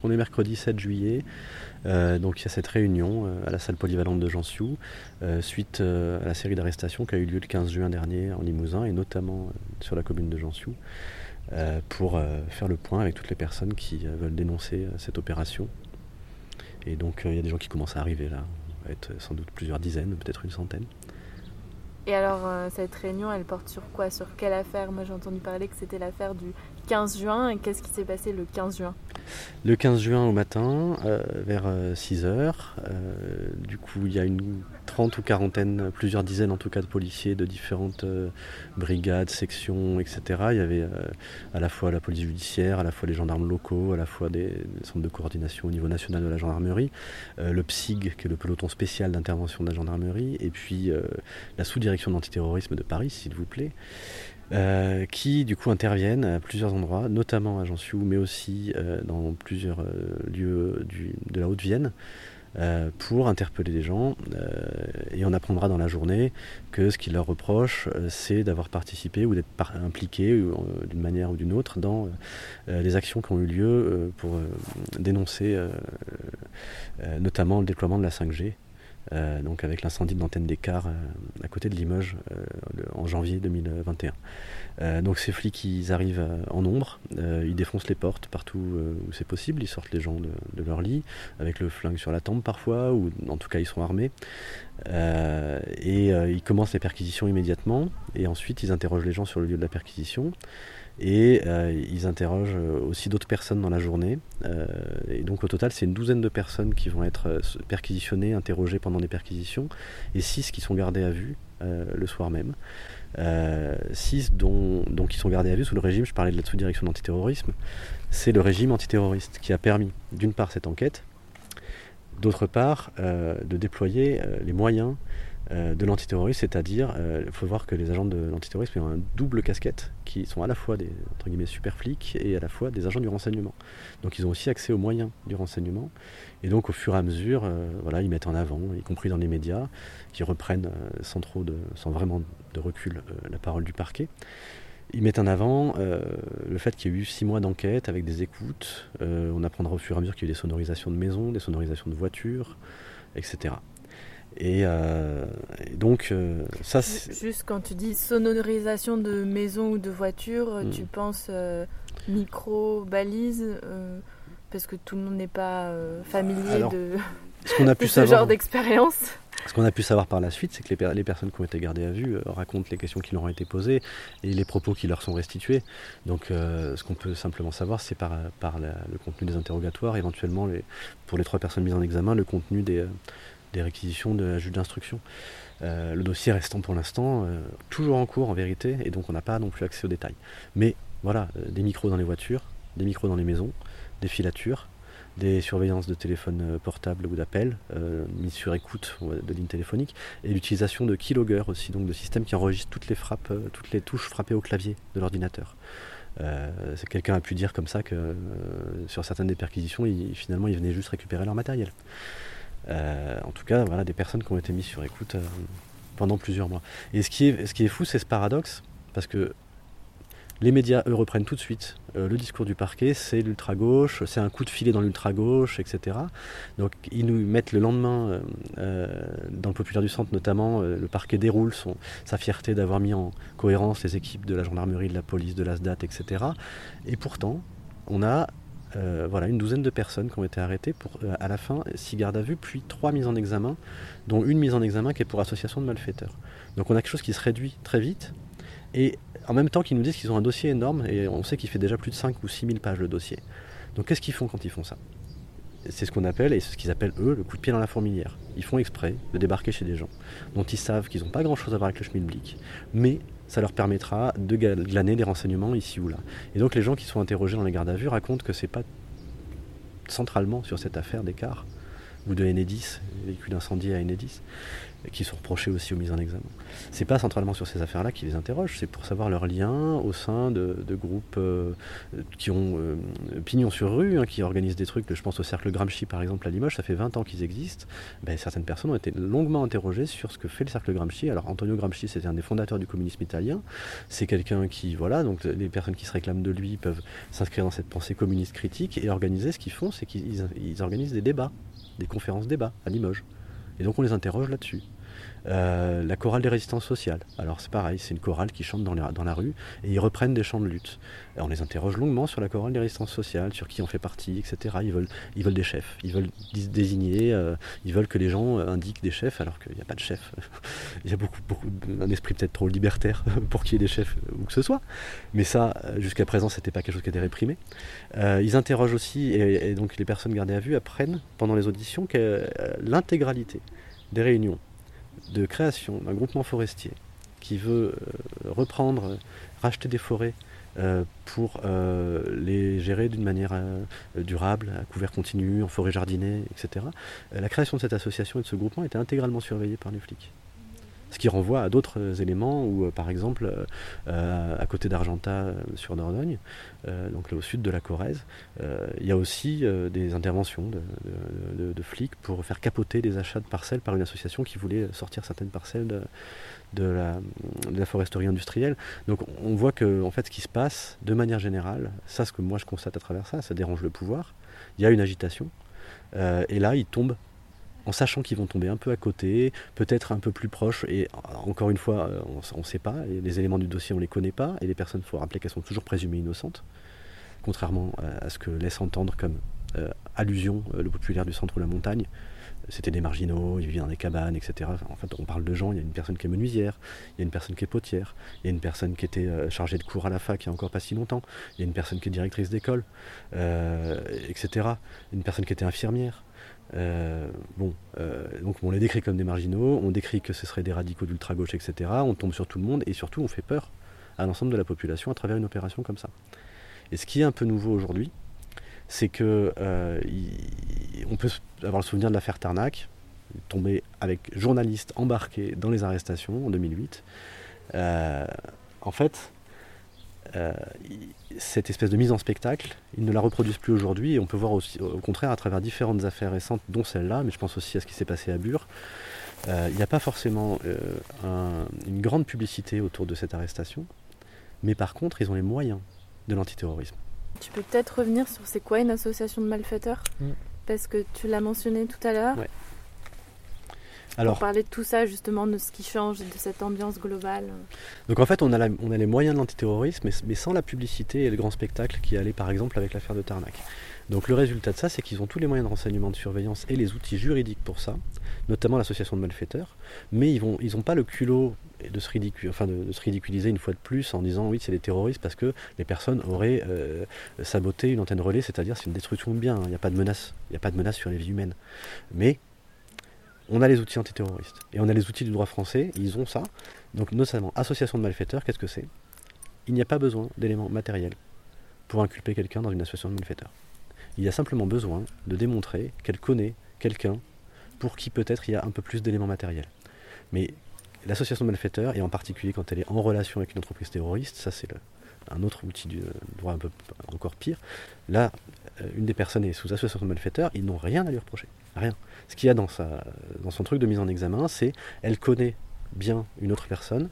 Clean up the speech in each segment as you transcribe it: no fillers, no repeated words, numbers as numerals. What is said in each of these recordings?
On est mercredi 7 juillet, donc il y a cette réunion à la salle polyvalente de Jansiou, suite à la série d'arrestations qui a eu lieu le 15 juin dernier en Limousin et notamment sur la commune de Jansiou, pour faire le point avec toutes les personnes qui veulent dénoncer cette opération. Et donc il y a des gens qui commencent à arriver là, on va être sans doute plusieurs dizaines, peut-être une centaine. Et alors, cette réunion, elle porte sur quoi? Sur quelle affaire? Moi, j'ai entendu parler que c'était l'affaire du 15 juin. Et qu'est-ce qui s'est passé le 15 juin? Le 15 juin au matin, vers 6h, du coup, il y a une trente ou quarantaine, plusieurs dizaines en tout cas de policiers de différentes brigades, sections, etc. Il y avait à la fois la police judiciaire, à la fois les gendarmes locaux, à la fois des centres de coordination au niveau national de la gendarmerie, le PSIG, qui est le peloton spécial d'intervention de la gendarmerie, et puis la sous-direction d'antiterrorisme de Paris, s'il vous plaît, qui du coup interviennent à plusieurs endroits, notamment à Jansiou, mais aussi dans plusieurs lieux de la Haute-Vienne, pour interpeller les gens, et on apprendra dans la journée que ce qu'ils leur reprochent, c'est d'avoir participé ou d'être impliqués d'une manière ou d'une autre dans les actions qui ont eu lieu pour dénoncer notamment le déploiement de la 5G. Donc avec l'incendie de l'antenne des cars à côté de Limoges en janvier 2021. Donc ces flics, ils arrivent en nombre, ils défoncent les portes partout où c'est possible, ils sortent les gens de leur lit avec le flingue sur la tempe parfois, ou en tout cas ils sont armés, et ils commencent les perquisitions immédiatement, et ensuite ils interrogent les gens sur le lieu de la perquisition. Et ils interrogent aussi d'autres personnes dans la journée. Et donc au total, c'est une douzaine de personnes qui vont être perquisitionnées, interrogées pendant des perquisitions, et 6 qui sont gardées à vue le soir même. 6 donc qui sont gardés à vue sous le régime, je parlais de la sous-direction d'antiterrorisme, c'est le régime antiterroriste qui a permis d'une part cette enquête, d'autre part de déployer les moyens de l'antiterrorisme, c'est-à-dire, il faut voir que les agents de l'antiterrorisme ont un double casquette, qui sont à la fois des entre guillemets super flics et à la fois des agents du renseignement. Donc ils ont aussi accès aux moyens du renseignement, et donc au fur et à mesure, voilà, ils mettent en avant, y compris dans les médias, qui reprennent sans vraiment de recul la parole du parquet. Ils mettent en avant le fait qu'il y a eu 6 mois d'enquête avec des écoutes. On apprendra au fur et à mesure qu'il y a eu des sonorisations de maisons, des sonorisations de voitures, etc. Et donc ça c'est... Juste quand tu dis sonorisation de maison ou de voiture, tu penses micro, balise, parce que tout le monde n'est pas familier de ce genre d'expérience. Ce qu'on a pu savoir par la suite, c'est que les personnes qui ont été gardées à vue racontent les questions qui leur ont été posées et les propos qui leur sont restitués. Donc ce qu'on peut simplement savoir, c'est par le contenu des interrogatoires, éventuellement pour les 3 personnes mises en examen, le contenu des réquisitions de la juge d'instruction. Le dossier restant pour l'instant toujours en cours en vérité, et donc on n'a pas non plus accès aux détails. Mais voilà, des micros dans les voitures, des micros dans les maisons, des filatures, des surveillances de téléphones portables ou d'appels mis sur écoute de lignes téléphoniques, et l'utilisation de keylogger aussi, donc de systèmes qui enregistrent toutes les frappes, toutes les touches frappées au clavier de l'ordinateur. Quelqu'un a pu dire comme ça que sur certaines des perquisitions, finalement ils venaient juste récupérer leur matériel. En tout cas, voilà, des personnes qui ont été mises sur écoute pendant plusieurs mois. Et ce qui est fou, c'est ce paradoxe, parce que les médias, eux, reprennent tout de suite le discours du parquet, c'est l'ultra-gauche, c'est un coup de filet dans l'ultra-gauche, etc. Donc ils nous mettent le lendemain, dans le Populaire du Centre notamment, le parquet déroule sa fierté d'avoir mis en cohérence les équipes de la gendarmerie, de la police, de la SDAT, etc. Et pourtant, on a une douzaine de personnes qui ont été arrêtées pour, à la fin, 6 gardes à vue, puis 3 mises en examen, dont une mise en examen qui est pour association de malfaiteurs. Donc on a quelque chose qui se réduit très vite, et en même temps qu'ils nous disent qu'ils ont un dossier énorme, et on sait qu'il fait déjà plus de 5 ou 6 000 pages le dossier. Donc qu'est-ce qu'ils font quand ils font ça? C'est ce qu'on appelle, et c'est ce qu'ils appellent eux, le coup de pied dans la fourmilière. Ils font exprès de débarquer chez des gens dont ils savent qu'ils n'ont pas grand-chose à voir avec le schmilblick, mais ça leur permettra de glaner des renseignements ici ou là. Et donc les gens qui sont interrogés dans les gardes à vue racontent que c'est pas centralement sur cette affaire d'écart ou de Enedis, véhicule incendié à Enedis, qui sont reprochés aussi aux mises en examen. C'est pas centralement sur ces affaires-là qu'ils les interrogent, c'est pour savoir leurs liens au sein de groupes qui ont pignon sur rue, hein, qui organisent des trucs. Je pense au cercle Gramsci par exemple à Limoges, ça fait 20 ans qu'ils existent. Certaines personnes ont été longuement interrogées sur ce que fait le cercle Gramsci. Alors Antonio Gramsci, c'était un des fondateurs du communisme italien. C'est quelqu'un qui, voilà, donc les personnes qui se réclament de lui peuvent s'inscrire dans cette pensée communiste critique et organiser. Ce qu'ils font, c'est qu'ils organisent des débats, des conférences débats à Limoges. Et donc on les interroge là-dessus. La chorale des résistances sociales. Alors c'est pareil, c'est une chorale qui chante dans la rue et ils reprennent des chants de lutte. On les interroge longuement sur la chorale des résistances sociales, sur qui en fait partie, etc. Ils veulent des chefs, ils veulent désigner, ils veulent que les gens indiquent des chefs alors qu'il n'y a pas de chef. Il y a beaucoup un esprit peut-être trop libertaire pour qu'il y ait des chefs ou que ce soit. Mais ça, jusqu'à présent, c'était pas quelque chose qui était réprimé. Ils interrogent aussi, et donc les personnes gardées à vue apprennent pendant les auditions que l'intégralité des réunions de création d'un groupement forestier qui veut racheter des forêts pour les gérer d'une manière durable, à couvert continu, en forêt jardinée, etc. La création de cette association et de ce groupement était intégralement surveillée par les flics. Ce qui renvoie à d'autres éléments où, par exemple, à côté d'Argentat, sur Dordogne, donc là, au sud de la Corrèze, il y a aussi des interventions de flics pour faire capoter des achats de parcelles par une association qui voulait sortir certaines parcelles de la foresterie industrielle. Donc on voit que en fait, ce qui se passe, de manière générale, ça, ce que moi je constate à travers ça dérange le pouvoir. Il y a une agitation, et là, ils tombent en sachant qu'ils vont tomber un peu à côté, peut-être un peu plus proches, et encore une fois, on ne sait pas, les éléments du dossier on ne les connaît pas, et les personnes, il faut rappeler qu'elles sont toujours présumées innocentes, contrairement à ce que laisse entendre comme allusion le populaire du centre ou la montagne. C'était des marginaux, ils vivaient dans des cabanes, etc. En fait, on parle de gens, il y a une personne qui est menuisière, il y a une personne qui est potière, il y a une personne qui était chargée de cours à la fac il n'y a encore pas si longtemps, il y a une personne qui est directrice d'école, etc. Une personne qui était infirmière. Donc on les décrit comme des marginaux, on décrit que ce seraient des radicaux d'ultra-gauche, etc. On tombe sur tout le monde et surtout on fait peur à l'ensemble de la population à travers une opération comme ça. Et ce qui est un peu nouveau aujourd'hui, c'est que on peut avoir le souvenir de l'affaire Tarnac, tombé avec journalistes embarqués dans les arrestations en 2008. En fait, cette espèce de mise en spectacle, ils ne la reproduisent plus aujourd'hui, et on peut voir aussi, au contraire, à travers différentes affaires récentes, dont celle-là, mais je pense aussi à ce qui s'est passé à Bure, il n'y a pas forcément une grande publicité autour de cette arrestation, mais par contre, ils ont les moyens de l'antiterrorisme. Tu peux peut-être revenir sur c'est quoi une association de malfaiteurs ? Parce que tu l'as mentionné tout à l'heure. Ouais. Alors, pour parler de tout ça, justement, de ce qui change, de cette ambiance globale. Donc en fait, on a les moyens de l'antiterrorisme, mais sans la publicité et le grand spectacle qui allait par exemple avec l'affaire de Tarnac. Donc le résultat de ça, c'est qu'ils ont tous les moyens de renseignement, de surveillance et les outils juridiques pour ça, notamment l'association de malfaiteurs, mais ils n'ont pas le culot de se ridiculiser une fois de plus en disant oui, c'est des terroristes parce que les personnes auraient saboté une antenne relais, c'est-à-dire c'est une destruction de biens, il n'y a pas de menace, sur les vies humaines. Mais on a les outils antiterroristes et on a les outils du droit français, ils ont ça. Donc notamment association de malfaiteurs, qu'est-ce que c'est ? Il n'y a pas besoin d'éléments matériels pour inculper quelqu'un dans une association de malfaiteurs. Il y a simplement besoin de démontrer qu'elle connaît quelqu'un pour qui peut-être il y a un peu plus d'éléments matériels. Mais l'association de malfaiteurs, et en particulier quand elle est en relation avec une entreprise terroriste, ça c'est un autre outil du droit un peu encore pire. Là, une des personnes est sous association de malfaiteurs, ils n'ont rien à lui reprocher. Rien. Ce qu'il y a dans son truc de mise en examen, c'est elle connaît bien une autre personne,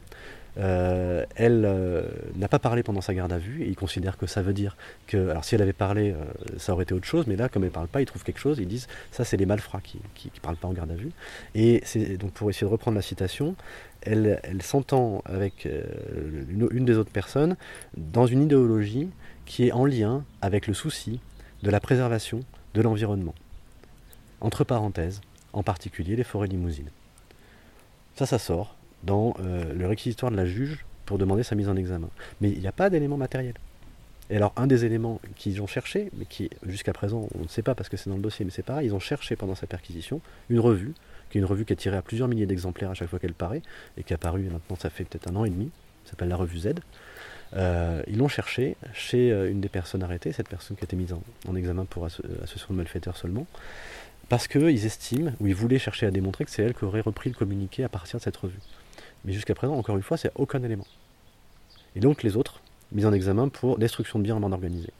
elle n'a pas parlé pendant sa garde à vue, et il considère que ça veut dire que, alors si elle avait parlé, ça aurait été autre chose, mais là, comme elle ne parle pas, ils trouvent quelque chose, ils disent, ça c'est les malfrats qui ne parlent pas en garde à vue. Et donc pour essayer de reprendre la citation, elle s'entend avec une des autres personnes dans une idéologie qui est en lien avec le souci de la préservation de l'environnement. Entre parenthèses, en particulier les forêts limousines. Ça sort dans le réquisitoire de la juge pour demander sa mise en examen. Mais il n'y a pas d'éléments matériels. Et alors, un des éléments qu'ils ont cherché, mais qui jusqu'à présent, on ne sait pas parce que c'est dans le dossier, mais c'est pareil, ils ont cherché pendant sa perquisition une revue, qui est tirée à plusieurs milliers d'exemplaires à chaque fois qu'elle paraît, et qui est apparue maintenant, ça fait peut-être 1 an et demi, ça s'appelle la revue Z. Ils l'ont cherché chez une des personnes arrêtées, cette personne qui a été mise en examen pour association de malfaiteurs seulement, parce qu'ils estiment, ou ils voulaient chercher à démontrer que c'est elle qui aurait repris le communiqué à partir de cette revue. Mais jusqu'à présent, encore une fois, c'est aucun élément. Et donc les autres, mis en examen pour destruction de biens en bande organisée.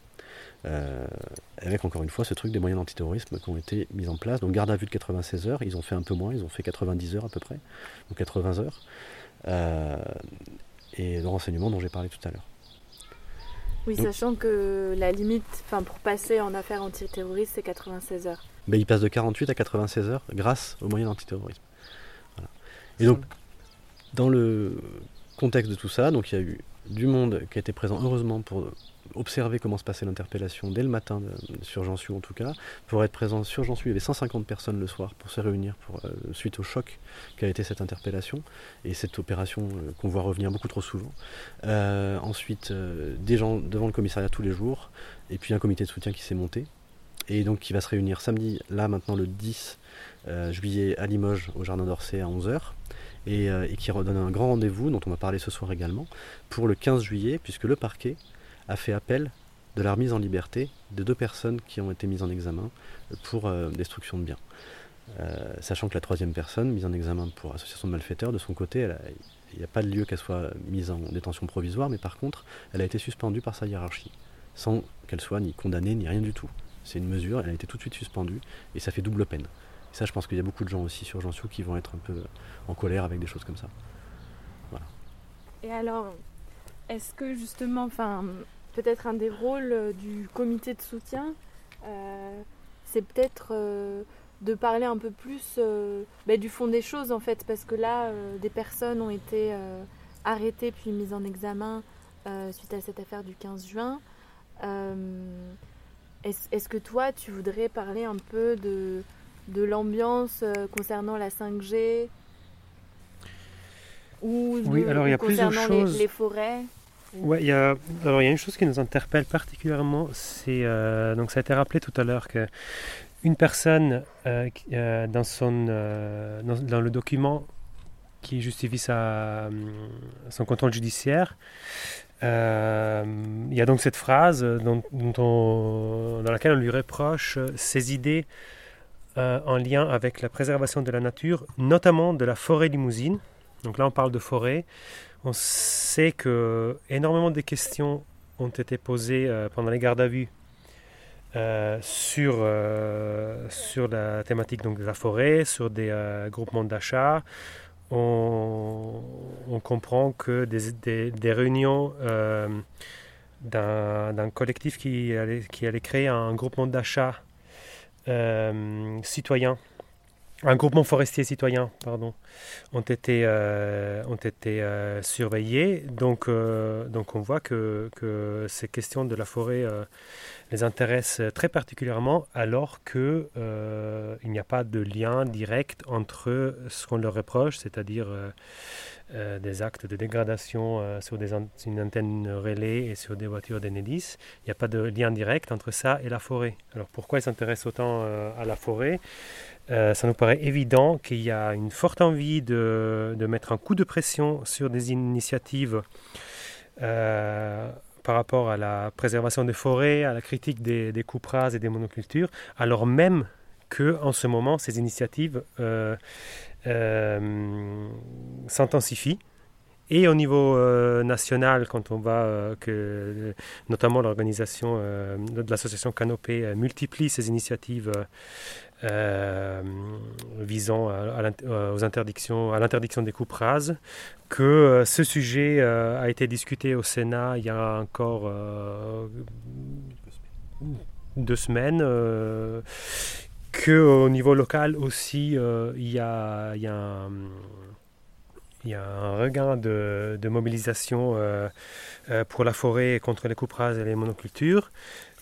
Avec encore une fois ce truc des moyens d'antiterrorisme qui ont été mis en place. Donc garde à vue de 96 heures, ils ont fait un peu moins, ils ont fait 90 heures à peu près, ou 80 heures. Et le renseignement dont j'ai parlé tout à l'heure. Oui, donc, sachant que la limite, pour passer en affaire antiterroriste, c'est 96 heures. Il passe de 48 à 96 heures grâce aux moyens d'antiterrorisme. Voilà. Et donc, dans le contexte de tout ça, donc il y a eu du monde qui a été présent heureusement pour observer comment se passait l'interpellation dès le matin sur Jansiou en tout cas. Pour être présent sur Jansiou, il y avait 150 personnes le soir pour se réunir suite au choc qu'a été cette interpellation et cette opération qu'on voit revenir beaucoup trop souvent. Ensuite, des gens devant le commissariat tous les jours et puis un comité de soutien qui s'est monté et donc qui va se réunir samedi, là maintenant le 10 juillet à Limoges au Jardin d'Orsay à 11h. Et qui redonne un grand rendez-vous, dont on va parler ce soir également, pour le 15 juillet, puisque le parquet a fait appel de la remise en liberté de 2 personnes qui ont été mises en examen pour destruction de biens. Sachant que la 3e personne, mise en examen pour association de malfaiteurs, de son côté, il n'y a pas de lieu qu'elle soit mise en détention provisoire, mais par contre, elle a été suspendue par sa hiérarchie, sans qu'elle soit ni condamnée, ni rien du tout. C'est une mesure, elle a été tout de suite suspendue, et ça fait double peine. Et ça, je pense qu'il y a beaucoup de gens aussi sur Jansiou qui vont être un peu en colère avec des choses comme ça. Voilà. Et alors, est-ce que justement, peut-être un des rôles du comité de soutien, c'est peut-être de parler un peu plus du fond des choses en fait, parce que là, des personnes ont été arrêtées puis mises en examen suite à cette affaire du 15 juin. Est-ce que toi, tu voudrais parler un peu de l'ambiance concernant la 5G ou oui, alors il y a plusieurs choses. Les forêts. Ouais, il y a une chose qui nous interpelle particulièrement, c'est donc ça a été rappelé tout à l'heure que une personne dans le document qui justifie son contrôle judiciaire, il y a donc cette phrase dans laquelle on lui reproche ses idées en lien avec la préservation de la nature, notamment de la forêt limousine. Donc là, on parle de forêt. On sait que énormément de questions ont été posées pendant les gardes à vue sur la thématique donc, de la forêt, sur des groupements d'achat. On comprend que des réunions d'un collectif qui allait créer un groupement d'achat citoyen, un groupement forestier citoyen, ont été surveillés. Donc on voit que ces questions de la forêt les intéressent très particulièrement, alors qu'il n'y a pas de lien direct entre ce qu'on leur reproche, c'est-à-dire des actes de dégradation sur une antenne relais et sur des voitures d'Enedis. Il n'y a pas de lien direct entre ça et la forêt. Alors pourquoi ils s'intéressent autant à la forêt ? Ça nous paraît évident qu'il y a une forte envie de mettre un coup de pression sur des initiatives par rapport à la préservation des forêts, à la critique des coupes rases et des monocultures, alors même qu'en ce moment, ces initiatives s'intensifient. Et au niveau national, quand on voit que notamment l'organisation de l'association Canopée multiplie ces initiatives visant à l'interdiction des coupes rases, que ce sujet a été discuté au Sénat il y a encore 2 semaines, qu'au niveau local aussi il y a un regain de mobilisation pour la forêt et contre les coupes rases et les monocultures.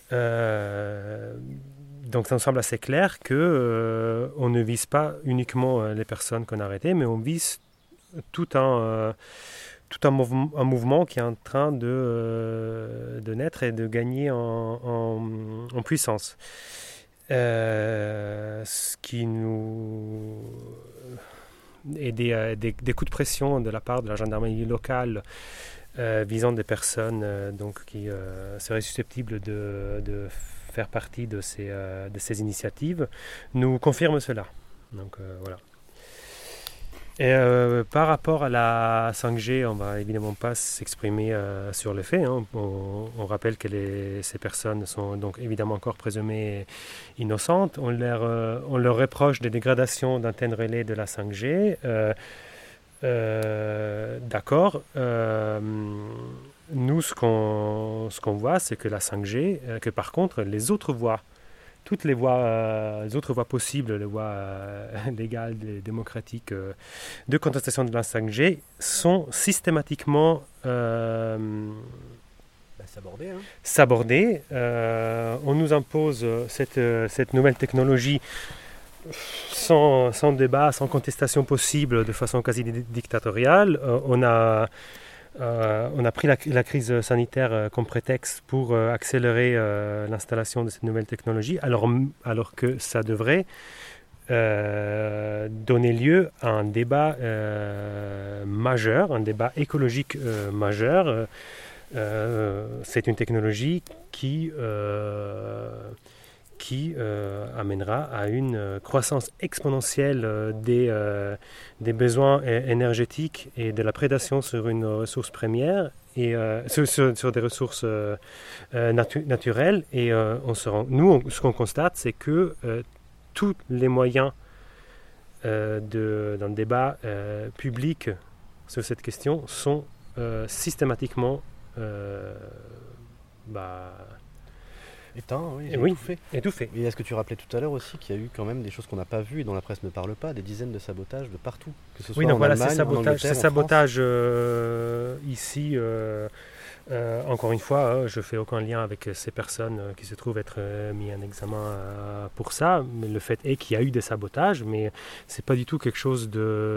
Donc ça nous semble assez clair qu'on ne vise pas uniquement les personnes qu'on a arrêtées, mais on vise tout un mouvement qui est en train de naître et de gagner en puissance. Ce qui nous... et des coups de pression de la part de la gendarmerie locale visant des personnes qui seraient susceptibles de faire partie de ces initiatives, nous confirme cela. Donc voilà. Et par rapport à la 5G, on ne va évidemment pas s'exprimer sur les faits. Hein. On rappelle que ces personnes sont donc évidemment encore présumées innocentes. On leur reproche des dégradations d'antennes relais de la 5G. D'accord. Nous, ce qu'on voit, c'est que la 5G, que par contre, les autres voies, toutes les autres voies possibles, les voies légales, démocratiques de contestation de la 5G sont systématiquement sabordées. On nous impose cette nouvelle technologie sans débat, sans contestation possible, de façon quasi dictatoriale. On a pris la crise sanitaire comme prétexte pour accélérer l'installation de cette nouvelle technologie, alors que ça devrait donner lieu à un débat majeur, un débat écologique majeur. C'est une technologie qui amènera à une croissance exponentielle des besoins énergétiques et de la prédation sur une ressource première et sur des ressources naturelles. Et ce qu'on constate, c'est que tous les moyens d'un débat public sur cette question sont systématiquement étouffé. Et est-ce que tu rappelais tout à l'heure aussi qu'il y a eu quand même des choses qu'on n'a pas vues et dont la presse ne parle pas, des dizaines de sabotages de partout, que ce soit en Allemagne, en Angleterre, ces sabotages ici, encore une fois, je ne fais aucun lien avec ces personnes qui se trouvent être mis en examen pour ça, mais le fait est qu'il y a eu des sabotages, mais ce n'est pas du tout quelque chose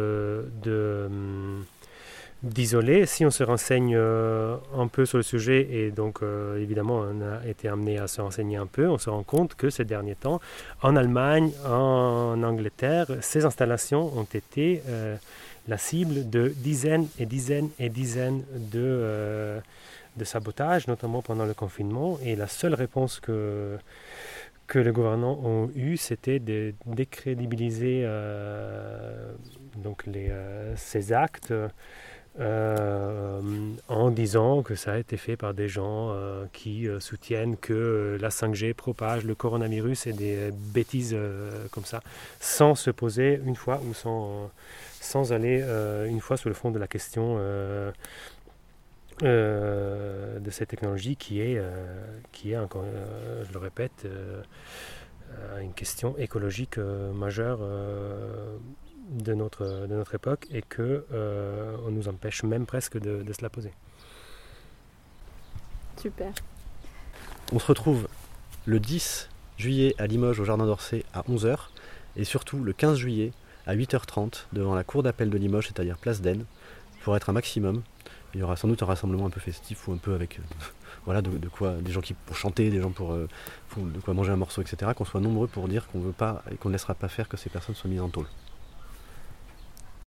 d'isolé. Si on se renseigne un peu sur le sujet, et donc évidemment on a été amené à se renseigner un peu, on se rend compte que ces derniers temps, en Allemagne, en Angleterre, ces installations ont été la cible de dizaines et dizaines et dizaines de sabotages, notamment pendant le confinement, et la seule réponse que les gouvernants ont eue, c'était de décrédibiliser ces actes en disant que ça a été fait par des gens qui soutiennent que la 5G propage le coronavirus et des bêtises comme ça, sans se poser une fois ou sans aller une fois sur le fond de la question de cette technologie qui est encore, je le répète, une question écologique majeure de notre époque, et on nous empêche même presque de se la poser. Super. On se retrouve le 10 juillet à Limoges au Jardin d'Orsay à 11h et surtout le 15 juillet à 8h30 devant la cour d'appel de Limoges, c'est-à-dire place d'Aisne, pour être un maximum. Il y aura sans doute un rassemblement un peu festif ou un peu avec de quoi, des gens pour chanter, des gens pour de quoi manger un morceau, etc. Qu'on soit nombreux pour dire qu'on veut pas et qu'on ne laissera pas faire que ces personnes soient mises en tôle.